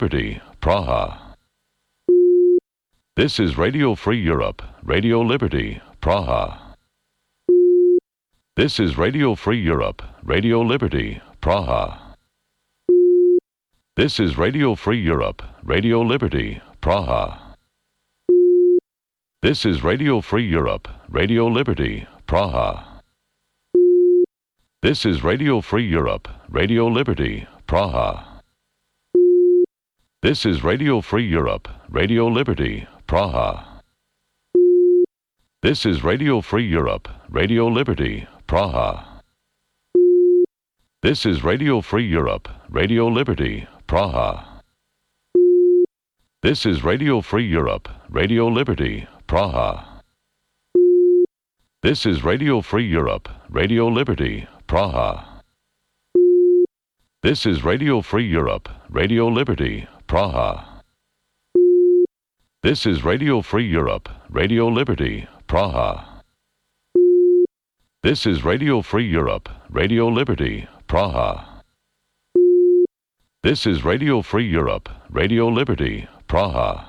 Liberty, Praha. This is Radio Free Europe, Radio Liberty, Praha. This is Radio Free Europe, Radio Liberty, Praha. This is Radio Free Europe, Radio Liberty, Praha. This is Radio Free Europe, Radio Liberty, Praha. This is Radio Free Europe, Radio Liberty, Praha. This is Radio Free Europe, Radio Liberty, Praha. This is Radio Free Europe, Radio Liberty, Praha. This is Radio Free Europe, Radio Liberty, Praha. This is Radio Free Europe, Radio Liberty, Praha. This is Radio Free Europe, Radio Liberty, Praha. This is Radio Free Europe, Radio Liberty, Praha. This is Radio Free Europe, Radio Liberty, Praha. This is Radio Free Europe, Radio Liberty, Praha. This is Radio Free Europe, Radio Liberty, Praha.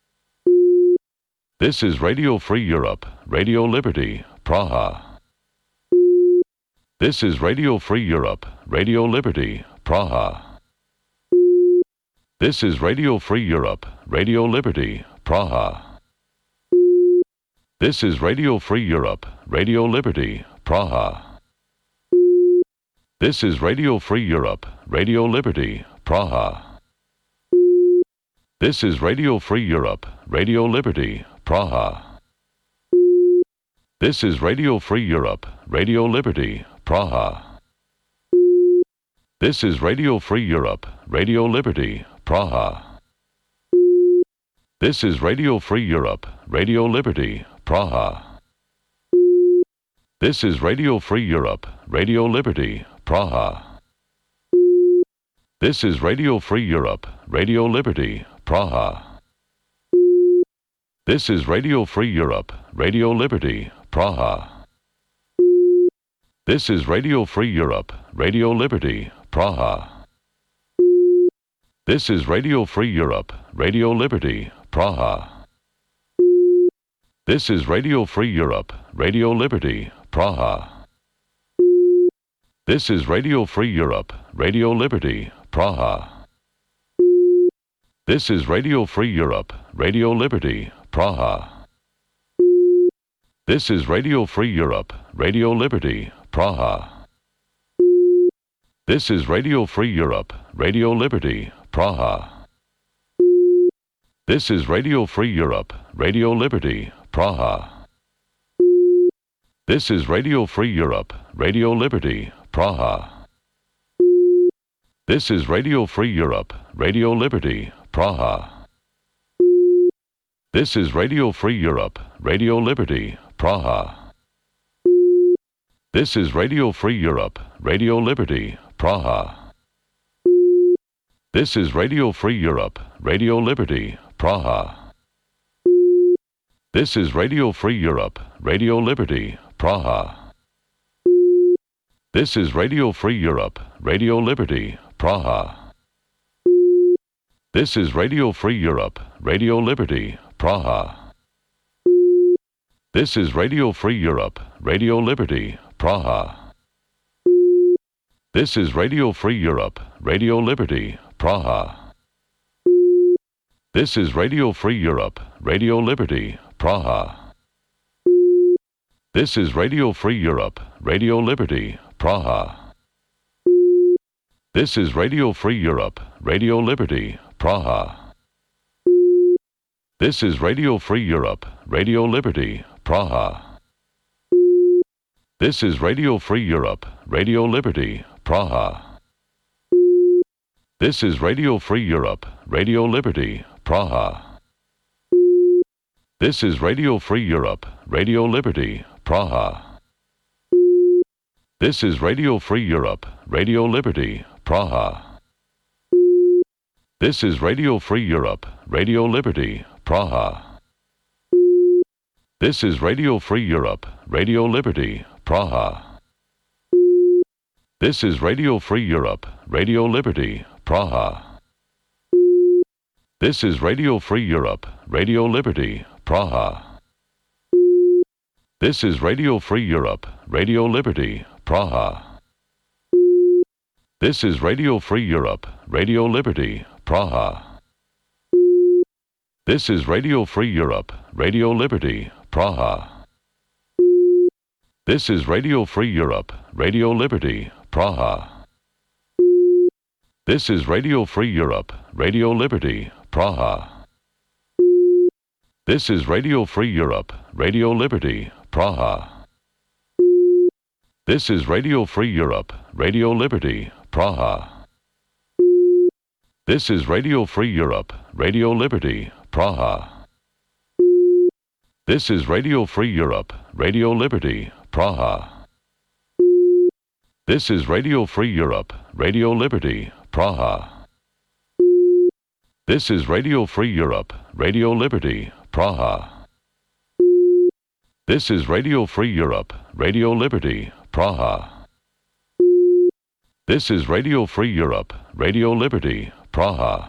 This is Radio Free Europe, Radio Liberty, Praha. This is Radio Free Europe, Radio Liberty, Praha. This is Radio Free Europe, Radio Liberty, Praha. This is Radio Free Europe, Radio Liberty, Praha. This is Radio Free Europe, Radio Liberty, Praha. This is Radio Free Europe, Radio Liberty, Praha. This is Radio Free Europe, Radio Liberty, Praha. This is Radio Free Europe, Radio Liberty, Praha. This is Radio Free Europe, Radio Liberty, Praha. This is Radio Free Europe, Radio Liberty, Praha. This is Radio Free Europe, Radio Liberty, Praha. This is Radio Free Europe, Radio Liberty, Praha. This is Radio Free Europe, Radio Liberty, Praha. This is Radio Free Europe, Radio Liberty, Praha. This is Radio Free Europe, Radio Liberty, Praha. This is Radio Free Europe, Radio Liberty, Praha. This is Radio Free Europe, Radio Liberty, Praha. This is Radio Free Europe, Radio Liberty, Praha. This is Radio Free Europe, Radio Liberty, Praha. This is Radio Free Europe, Radio Liberty, Praha. This is Radio Free Europe, Radio Liberty, Praha. This is Radio Free Europe, Radio Liberty, Praha. This is Radio Free Europe, Radio Liberty, Praha. This is Radio Free Europe, Radio Liberty, Praha. This is Radio Free Europe, Radio Liberty, Praha. This is Radio Free Europe, Radio Liberty, Praha. This is Radio Free Europe, Radio Liberty, Praha. This is Radio Free Europe, Radio Liberty, Praha. This is Radio Free Europe, Radio Liberty, Praha. This is Radio Free Europe, Radio Liberty, Praha. This is Radio Free Europe, Radio Liberty, Praha. This is Radio Free Europe, Radio Liberty, Praha. This is Radio Free Europe, Radio Liberty, Praha. This is Radio Free Europe, Radio Liberty, Praha. This is Radio Free Europe, Radio Liberty, Praha. This is Radio Free Europe, Radio Liberty, Praha. This is Radio Free Europe, Radio Liberty, Praha. This is Radio Free Europe, Radio Liberty, Praha. This is Radio Free Europe, Radio Liberty, Praha. This is Radio Free Europe, Radio Liberty, Praha. This is Radio Free Europe, Radio Liberty, Praha. This is Radio Free Europe, Radio Liberty, Praha. This is Radio Free Europe, Radio Liberty, Praha. This is Radio Free Europe, Radio Liberty, Praha. This is Radio Free Europe, Radio Liberty, Praha. This is Radio Free Europe, Radio Liberty, Praha. This is Radio Free Europe, Radio Liberty, Praha. This is Radio Free Europe, Radio Liberty, Praha. This is Radio Free Europe, Radio Liberty, Praha. This is Radio Free Europe, Radio Liberty, Praha. This is Radio Free Europe, Radio Liberty, Praha. This is Radio Free Europe, Radio Liberty, Praha. This is Radio Free Europe, Radio Liberty, Praha. This is Radio Free Europe, Radio Liberty, Praha. This is Radio Free Europe, Radio Liberty, Praha.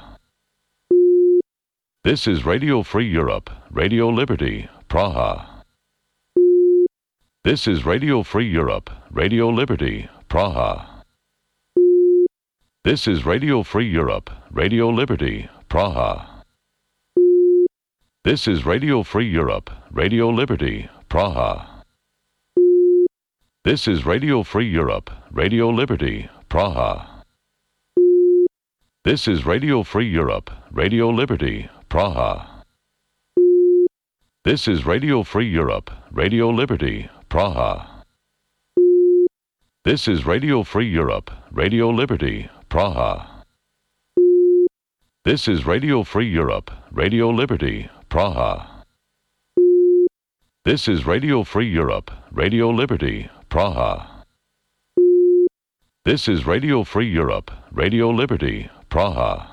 This is Radio Free Europe, Radio Liberty, Praha. This is Radio Free Europe, Radio Liberty, Praha. This is Radio Free Europe, Radio Liberty, Praha. This is Radio Free Europe, Radio Liberty, Praha. This is Radio Free Europe, Radio Liberty, Praha. This is Radio Free Europe, Radio Liberty, Praha. This is Radio Free Europe, Radio Liberty, Praha. This is Radio Free Europe, Radio Liberty, Praha. This is Radio Free Europe, Radio Liberty, Praha. This is Radio Free Europe, Radio Liberty, Praha. This is Radio Free Europe, Radio Liberty, Praha.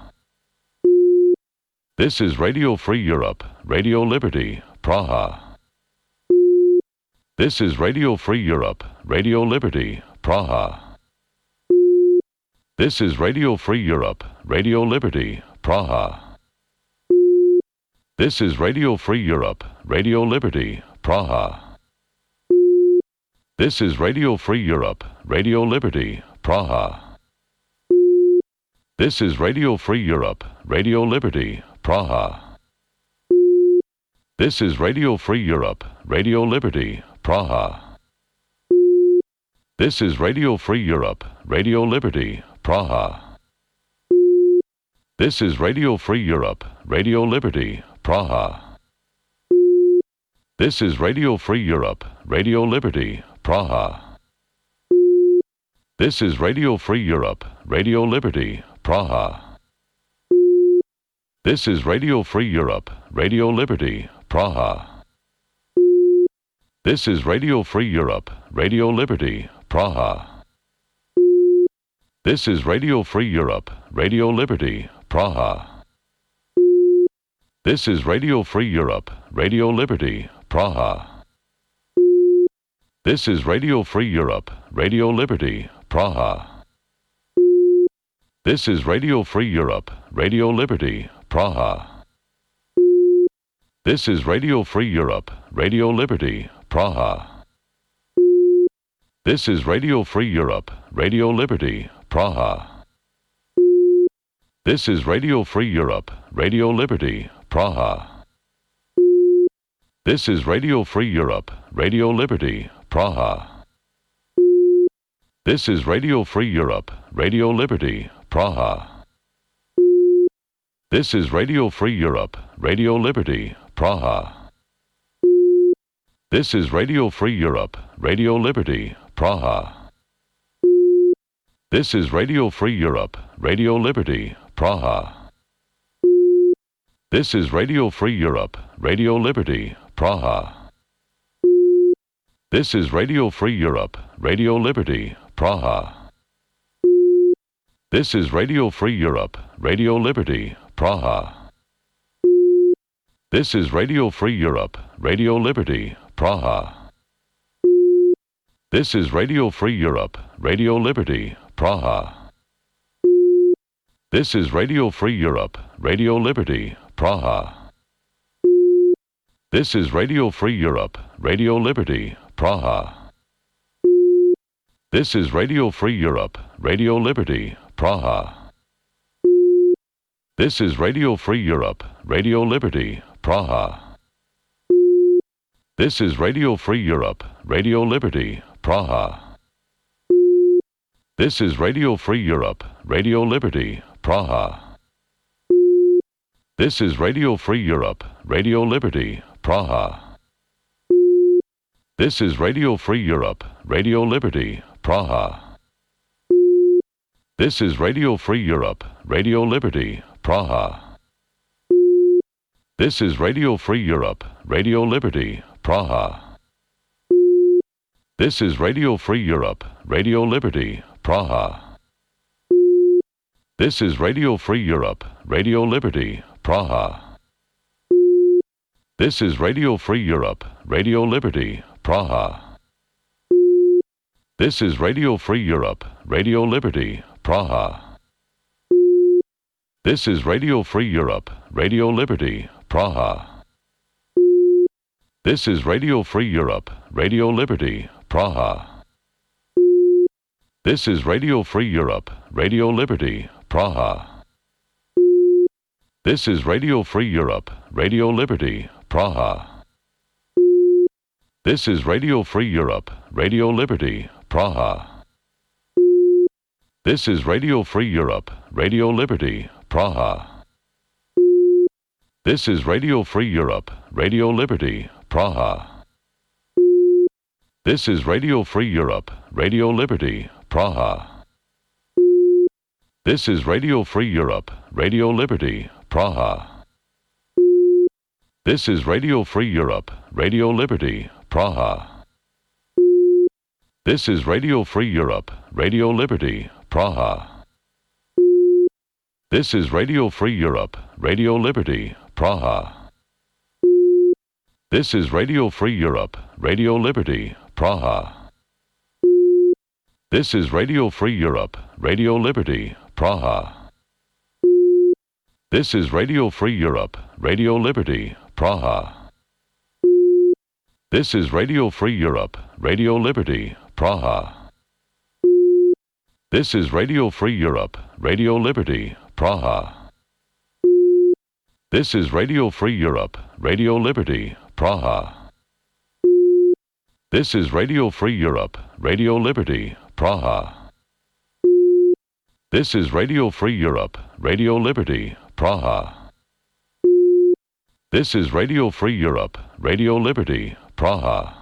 This is Radio Free Europe, Radio Liberty, Praha. This is Radio Free Europe, Radio Liberty, Praha. This is Radio Free Europe, Radio Liberty, Praha. This is Radio Free Europe, Radio Liberty, Praha. This is Radio Free Europe, Radio Liberty, Praha. This is Radio Free Europe, Radio Liberty, Praha. This is Radio Free Europe, Radio Liberty, Praha. This is Radio Free Europe, Radio Liberty, Praha. This is Radio Free Europe, Radio Liberty, Praha. This is Radio Free Europe, Radio Liberty, Praha. This is Radio Free Europe, Radio Liberty, Praha. This is Radio Free Europe, Radio Liberty, Praha. This is Radio Free Europe, Radio Liberty, Praha. This is Radio Free Europe, Radio Liberty, Praha. This is Radio Free Europe, Radio Liberty, Praha. This is Radio Free Europe, Radio Liberty, Praha. This is Radio Free Europe, Radio Liberty, Praha. This is Radio Free Europe, Radio Liberty, Praha. This is Radio Free Europe, Radio Liberty, Praha. This is Radio Free Europe, Radio Liberty, Praha. This is Radio Free Europe, Radio Liberty, Praha. This is Radio Free Europe, Radio Liberty, Praha. This is Radio Free Europe, Radio Liberty, Praha. This is Radio Free Europe, Radio Liberty, Praha. This is Radio Free Europe, Radio Liberty, Praha. This is Radio Free Europe, Radio Liberty, Praha. This is Radio Free Europe, Radio Liberty, Praha. This is Radio Free Europe, Radio Liberty, Praha. This is Radio Free Europe, Radio Liberty, Praha. This is Radio Free Europe, Radio Liberty, Praha. This is Radio Free Europe, Radio Liberty, Praha. This is Radio Free Europe, Radio Liberty, Praha. This is Radio Free Europe, Radio Liberty, Praha. This is Radio Free Europe, Radio Liberty, Praha. This is Radio Free Europe, Radio Liberty, Praha. This is Radio Free Europe, Radio Liberty, Praha. This is Radio Free Europe, Radio Liberty, Praha. This is Radio Free Europe, Radio Liberty, Praha. This is Radio Free Europe, Radio Liberty, Praha. This is Radio Free Europe, Radio Liberty, Praha. This is Radio Free Europe, Radio Liberty, Praha. This is Radio Free Europe, Radio Liberty, Praha. This is Radio Free Europe, Radio Liberty, Praha. This is Radio Free Europe, Radio Liberty, Praha. This is Radio Free Europe, Radio Liberty, Praha. This is Radio Free Europe, Radio Liberty, Praha. This is Radio Free Europe, Radio Liberty, Praha. This is Radio Free Europe, Radio Liberty, Praha. This is Radio Free Europe, Radio Liberty, Praha. This is Radio Free Europe, Radio Liberty, Praha. This is Radio Free Europe, Radio Liberty, Praha. This is Radio Free Europe, Radio Liberty, Praha. This is Radio Free Europe, Radio Liberty, Praha. This is Radio Free Europe, Radio Liberty, Praha. This is Radio Free Europe, Radio Liberty, Praha. This is Radio Free Europe, Radio Liberty, Praha. This is Radio Free Europe, Radio Liberty, Praha. This is Radio Free Europe, Radio Liberty, Praha. This is Radio Free Europe, Radio Liberty, Praha. This is Radio Free Europe, Radio Liberty, Praha. This is Radio Free Europe, Radio Liberty, Praha. This is Radio Free Europe, Radio Liberty, Praha. This is Radio Free Europe, Radio Liberty, Praha. This is Radio Free Europe, Radio Liberty, Praha. This is Radio Free Europe, Radio Liberty, Praha.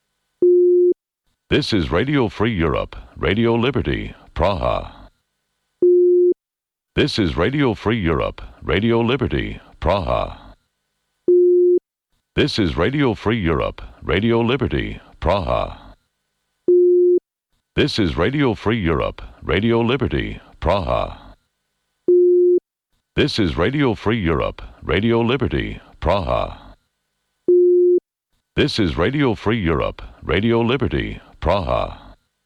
This is Radio Free Europe, Radio Liberty, Praha. This is Radio Free Europe, Radio Liberty, Praha. This is Radio Free Europe, Radio Liberty, Praha. This is Radio Free Europe, Radio Liberty, Praha. This is Radio Free Europe, Radio Liberty, Praha. This is Radio Free Europe, Radio Liberty, Praha.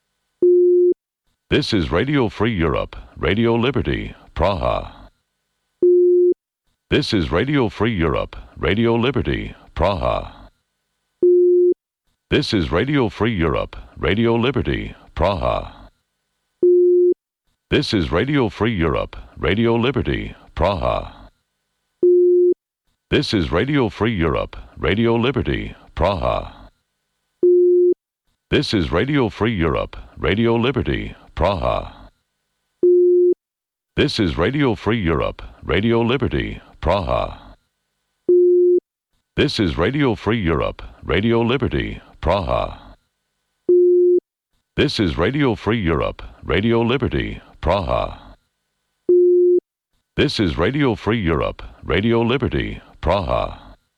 This is Radio Free Europe, Radio Liberty, Praha. This is Radio Free Europe, Radio Liberty, Praha. This is Radio Free Europe, Radio Liberty, Praha. This is Radio Free Europe, Radio Liberty, Praha. This is Radio Free Europe, Radio Liberty, Praha. This is Radio Free Europe, Radio Liberty, Praha. This is Radio Free Europe, Radio Liberty, Praha. This is Radio Free Europe, Radio Liberty, Praha. This is Radio Free Europe, Radio Liberty, Praha. This is Radio Free Europe, Radio Liberty, Praha.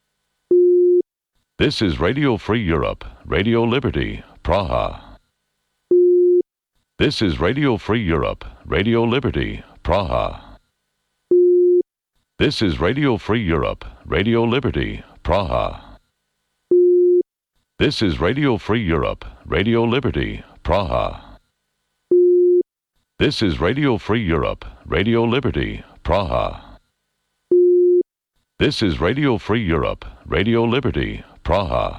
This is Radio Free Europe, Radio Liberty, Praha. This is Radio Free Europe, Radio Liberty, Praha. This is Radio Free Europe, Radio Liberty, Praha. This is Radio Free Europe, Radio Liberty, Praha. This is Radio Free Europe, Radio Liberty, Praha. This is Radio Free Europe, Radio Liberty, Praha.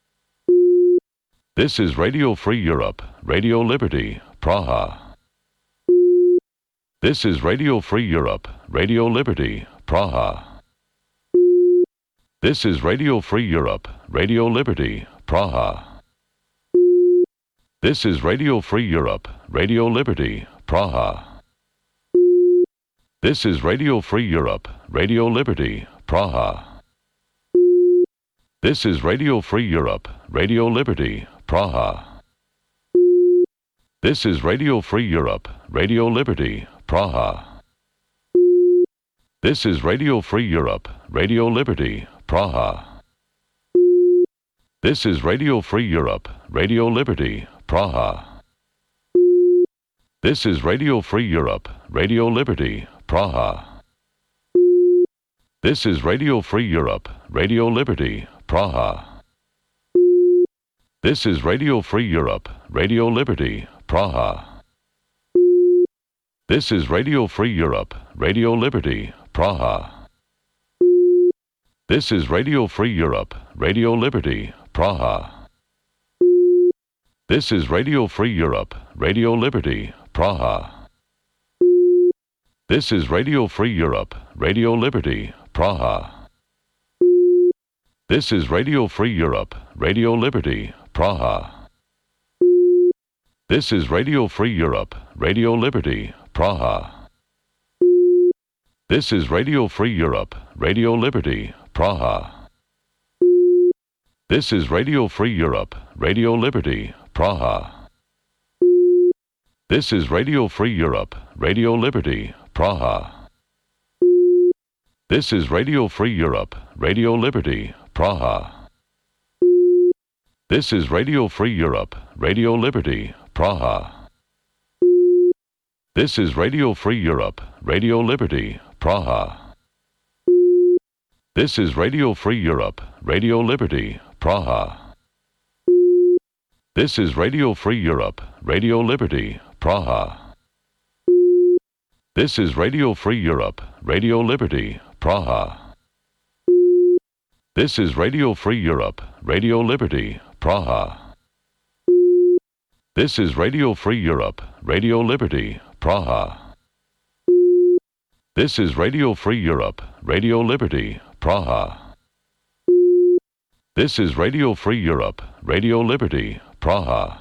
This is Radio Free Europe, Radio Liberty, Praha. This is Radio Free Europe, Radio Liberty, Praha. This is Radio Free Europe, Radio Liberty, Praha. This is Radio Free Europe, Radio Liberty, Praha. This is Radio Free Europe, Radio Liberty, Praha. This is Radio Free Europe, Radio Liberty, Praha. This is Radio Free Europe, Radio Liberty, Praha. This is Radio Free Europe, Radio Liberty, Praha. This is Radio Free Europe, Radio Liberty, Praha. This is Radio Free Europe, Radio Liberty, Praha. This is Radio Free Europe, Radio Liberty, Praha. This is Radio Free Europe, Radio Liberty, Praha. This is Radio Free Europe, Radio Liberty, Praha. This is Radio Free Europe, Radio Liberty, Praha. This is Radio Free Europe, Radio Liberty, Praha. This is Radio Free Europe, Radio Liberty, Praha. This is Radio Free Europe, Radio Liberty, Praha. This is Radio Free Europe, Radio Liberty, Praha. This is Radio Free Europe, Radio Liberty, Praha. This is Radio Free Europe, Radio Liberty, Praha. This is Radio Free Europe, Radio Liberty, Praha. This is Radio Free Europe, Radio Liberty, Praha. This is Radio Free Europe, Radio Liberty, Praha. This is Radio Free Europe, Radio Liberty, Praha. This is Radio Free Europe, Radio Liberty, Praha. This is Radio Free Europe, Radio Liberty, Praha. This is Radio Free Europe, Radio Liberty, Praha. This is Radio Free Europe, Radio Liberty, Praha. This is Radio Free Europe, Radio Liberty, Praha. This is Radio Free Europe, Radio Liberty, Praha. This is Radio Free Europe, Radio Liberty, Praha.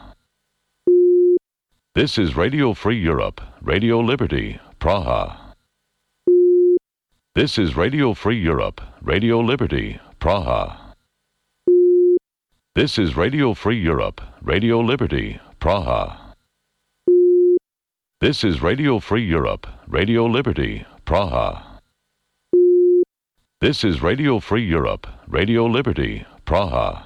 This is Radio Free Europe, Radio Liberty, Praha. This is Radio Free Europe, Radio Liberty, Praha. This is Radio Free Europe, Radio Liberty, Praha. This is Radio Free Europe, Radio Liberty, Praha. This is Radio Free Europe, Radio Liberty, Praha.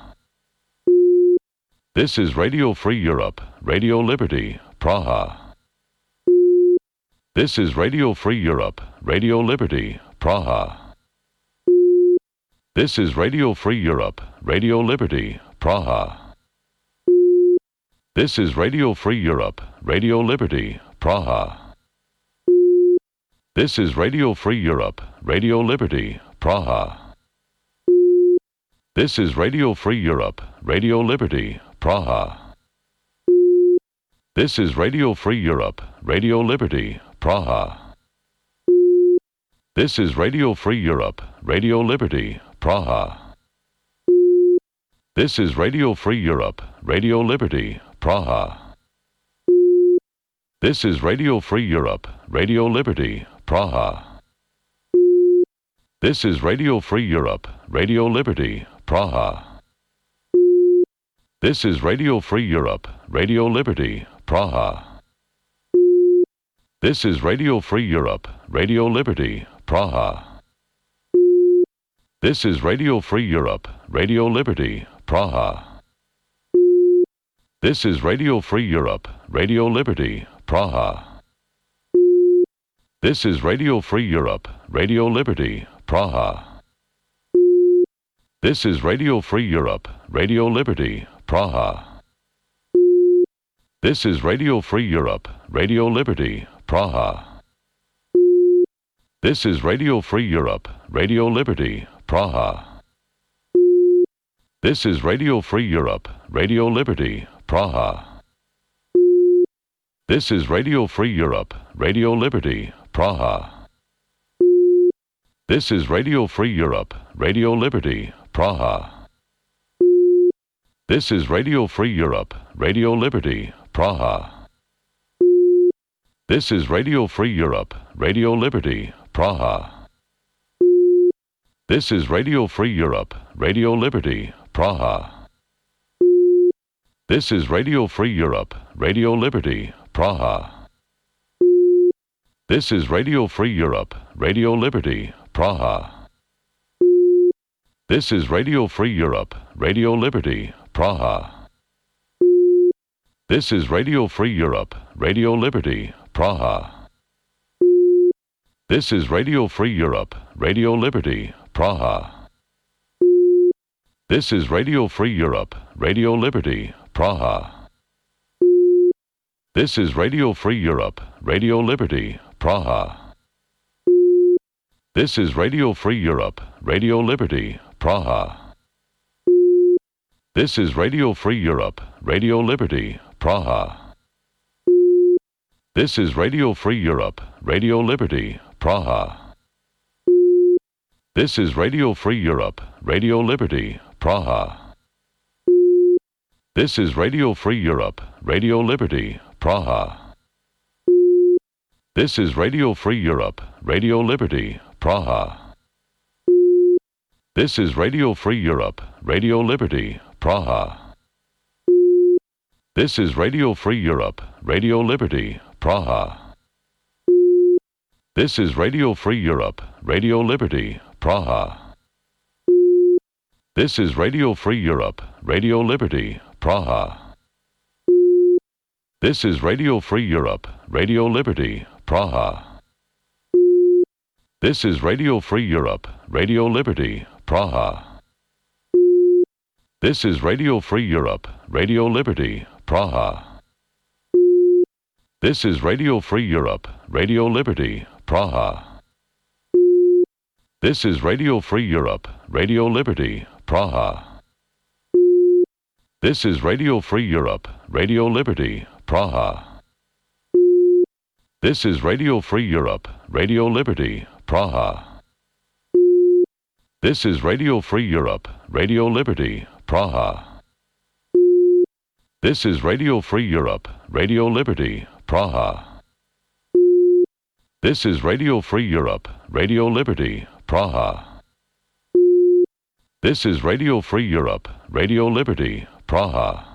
This is Radio Free Europe, Radio Liberty, Praha. This is Radio Free Europe, Radio Liberty, Praha. This is Radio Free Europe, Radio Liberty, Praha. This is Radio Free Europe, Radio Liberty, Praha. This is Radio Free Europe, Radio Liberty, Praha. This is Radio Free Europe, Radio Liberty, Praha. This is Radio Free Europe, Radio Liberty, Praha. This is Radio Free Europe, Radio Liberty, Praha. This is Radio Free Europe, Radio Liberty, Praha. This is Radio Free Europe, Radio Liberty, Praha. This is Radio Free Europe, Radio Liberty, Praha. This is Radio Free Europe, Radio Liberty, Praha. This is Radio Free Europe, Radio Liberty, Praha. This is Radio Free Europe, Radio Liberty, Praha. This is Radio Free Europe, Radio Liberty, Praha. This is Radio Free Europe, Radio Liberty, Praha. This is Radio Free Europe, Radio Liberty, Praha. This is Radio Free Europe, Radio Liberty, Praha. This is Radio Free Europe, Radio Liberty, Praha. This is Radio Free Europe, Radio Liberty, Praha. This is Radio Free Europe, Radio Liberty, Praha. This is Radio Free Europe, Radio Liberty, Praha. This is Radio Free Europe, Radio Liberty, Praha. This is Radio Free Europe, Radio Liberty, Praha. This is Radio Free Europe, Radio Liberty, Praha. This is Radio Free Europe, Radio Liberty, Praha. This is Radio Free Europe, Radio Liberty, Praha. This is Radio Free Europe, Radio Liberty, Praha. This is Radio Free Europe, Radio Liberty, Praha. This is Radio Free Europe, Radio Liberty, Praha. This is Radio Free Europe, Radio Liberty, Praha. This is Radio Free Europe, Radio Liberty, Praha. This is Radio Free Europe, Radio Liberty, Praha. This is Radio Free Europe, Radio Liberty, Praha. This is Radio Free Europe, Radio Liberty, Praha. This is Radio Free Europe, Radio Liberty, Praha. This is Radio Free Europe, Radio Liberty, Praha. This is Radio Free Europe, Radio Liberty, Praha. This is Radio Free Europe, Radio Liberty, Praha. This is Radio Free Europe, Radio Liberty, Praha. This is Radio Free Europe, Radio Liberty, Praha. This is Radio Free Europe, Radio Liberty, Praha. This is Radio Free Europe, Radio Liberty, Praha. This is Radio Free Europe, Radio Liberty, Praha. This is Radio Free Europe, Radio Liberty, Praha. This is Radio Free Europe, Radio Liberty, Praha. This is Radio Free Europe, Radio Liberty, Praha. This is Radio Free Europe, Radio Liberty, Praha. This is Radio Free Europe, Radio Liberty, Praha. This is Radio Free Europe, Radio Liberty, Praha. This is Radio Free Europe, Radio Liberty, Praha. This is Radio Free Europe, Radio Liberty, Praha. This is Radio Free Europe, Radio Liberty, Praha.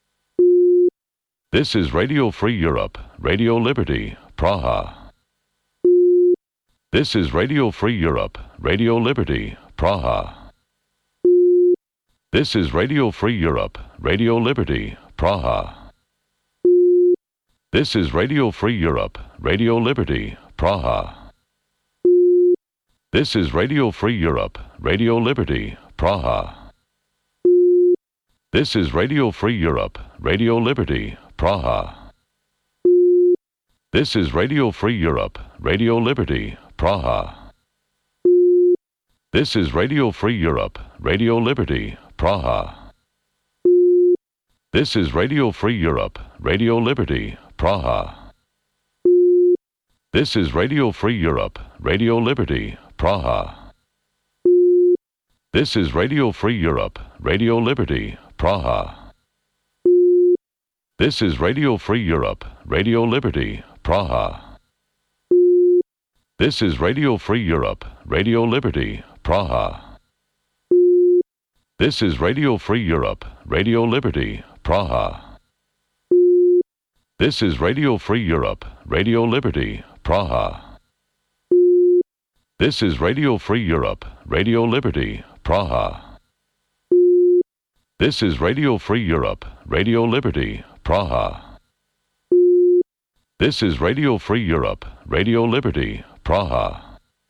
This is Radio Free Europe, Radio Liberty, Praha. This is Radio Free Europe, Radio Liberty, Praha. This is Radio Free Europe, Radio Liberty, Praha. This is Radio Free Europe, Radio Liberty, Praha. This is Radio Free Europe, Radio Liberty, Praha. This is Radio Free Europe, Radio Liberty, Praha. This is Radio Free Europe, Radio Liberty, Praha. This is Radio Free Europe, Radio Liberty, Praha. This is Radio Free Europe, Radio Liberty, Praha. This is Radio Free Europe, Radio Liberty, Praha. This is Radio Free Europe, Radio Liberty, Praha. This is Radio Free Europe, Radio Liberty, Praha. This is Radio Free Europe, Radio Liberty, Praha. This is Radio Free Europe, Radio Liberty, Praha. This is Radio Free Europe, Radio Liberty, Praha. This is Radio Free Europe, Radio Liberty, Praha. This is Radio Free Europe, Radio Liberty, Praha. This is Radio Free Europe, Radio Liberty, Praha.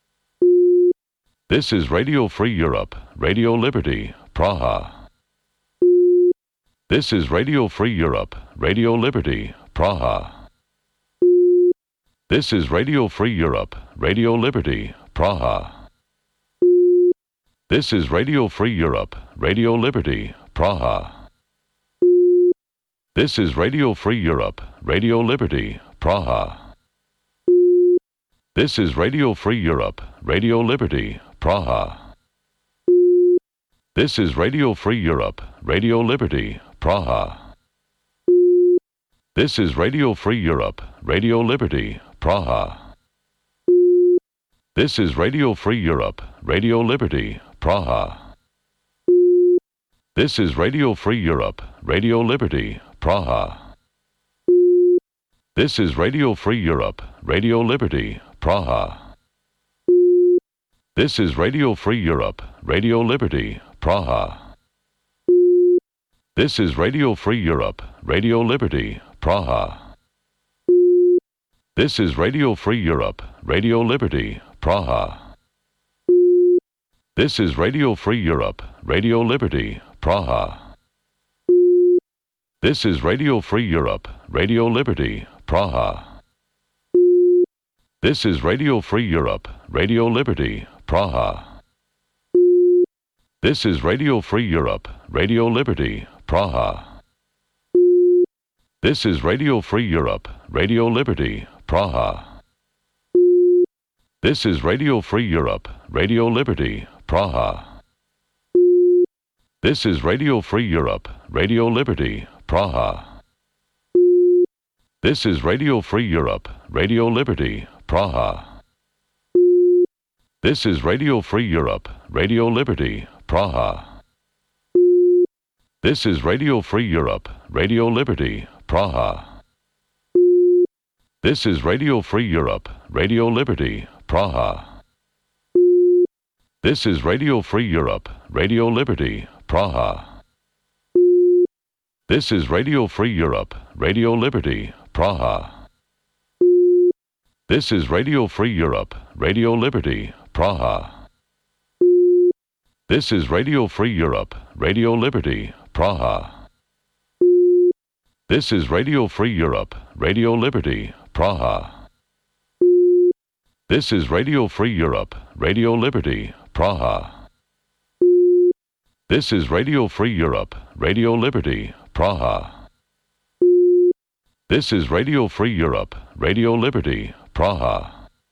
This is Radio Free Europe, Radio Liberty, Praha. This is Radio Free Europe, Radio Liberty, Praha. This is Radio Free Europe, Radio Liberty, Praha. This is Radio Free Europe, Radio Liberty, Praha. This is Radio Free Europe, Radio Liberty, Praha. This is Radio Free Europe, Radio Liberty, Praha. This is Radio Free Europe, Radio Liberty, Praha. This is Radio Free Europe, Radio Liberty, Praha. This is Radio Free Europe, Radio Liberty, Praha. This is Radio Free Europe, Radio Liberty, Praha. This is Radio Free Europe, Radio Liberty, Praha. This is Radio Free Europe, Radio Liberty, Praha. This is Radio Free Europe, Radio Liberty, Praha. This is Radio Free Europe, Radio Liberty, Praha. This is Radio Free Europe, Radio Liberty, Praha. This is Radio Free Europe, Radio Liberty, Praha. This is Radio Free Europe, Radio Liberty, Praha. This is Radio Free Europe, Radio Liberty, Praha. This is Radio Free Europe, Radio Liberty, Praha. This is Radio Free Europe, Radio Liberty, Praha. This is Radio Free Europe, Radio Liberty, Praha. This is Radio Free Europe, Radio Liberty, Praha. This is Radio Free Europe, Radio Liberty, Praha. This is Radio Free Europe, Radio Liberty, Praha. This is Radio Free Europe, Radio Liberty, Praha. This is Radio Free Europe, Radio Liberty, Praha. This is Radio Free Europe, Radio Liberty, Praha. This is Radio Free Europe, Radio Liberty, Praha. This is Radio Free Europe, Radio Liberty, Praha. This is Radio Free Europe, Radio Liberty, Praha. This is Radio Free Europe, Radio Liberty, Praha. This is Radio Free Europe, Radio Liberty, Praha. This is Radio Free Europe, Radio Liberty, Praha.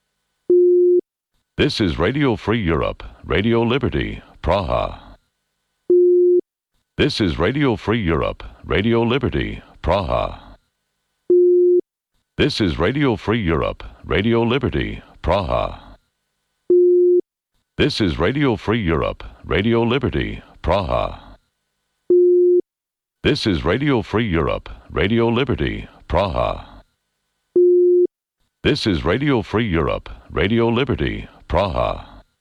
This is Radio Free Europe, Radio Liberty, Praha. This is Radio Free Europe, Radio Liberty, Praha. This is Radio Free Europe, Radio Liberty, Praha. This is Radio Free Europe, Radio Liberty, Praha. This is Radio Free Europe, Radio Liberty, Praha. This is Radio Free Europe, Radio Liberty, Praha.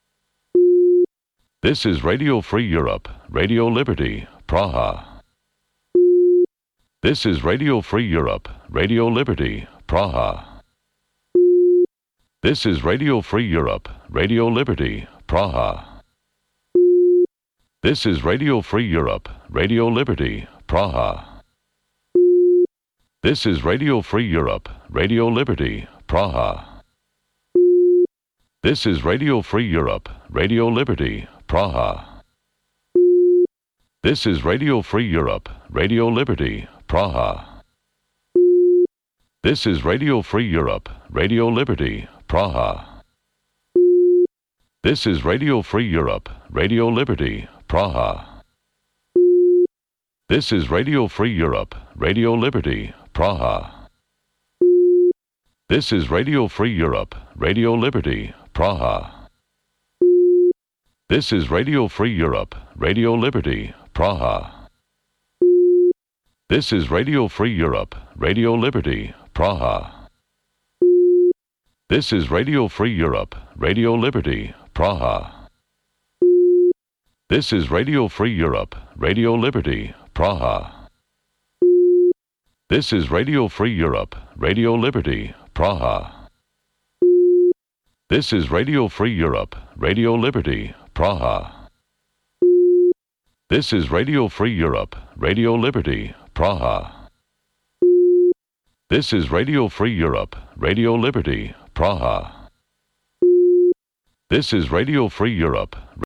This is Radio Free Europe, Radio Liberty, Praha. This is Radio Free Europe, Radio Liberty, Praha. This is Radio Free Europe, Radio Liberty, Praha. This is Radio Free Europe, Radio Liberty, Praha. This is Radio Free Europe, Radio Liberty, Praha. This is Radio Free Europe, Radio Liberty, Praha. This is Radio Free Europe, Radio Liberty, Praha. This is Radio Free Europe, Radio Liberty, Praha. This is Radio Free Europe, Radio Liberty, Praha. This is Radio Free Europe, Radio Liberty, Praha. This is Radio Free Europe, Radio Liberty, Praha. This is Radio Free Europe, Radio Liberty, Praha. This is Radio Free Europe, Radio Liberty, Praha. This is Radio Free Europe, Radio Liberty, Praha. This is Radio Free Europe, Radio Liberty, Praha. This is Radio Free Europe, Radio Liberty, Praha. This is Radio Free Europe, Radio Liberty, Praha. This is Radio Free Europe, Radio Liberty, Praha. This is Radio Free Europe, Radio Liberty, Praha. This is Radio Free Europe.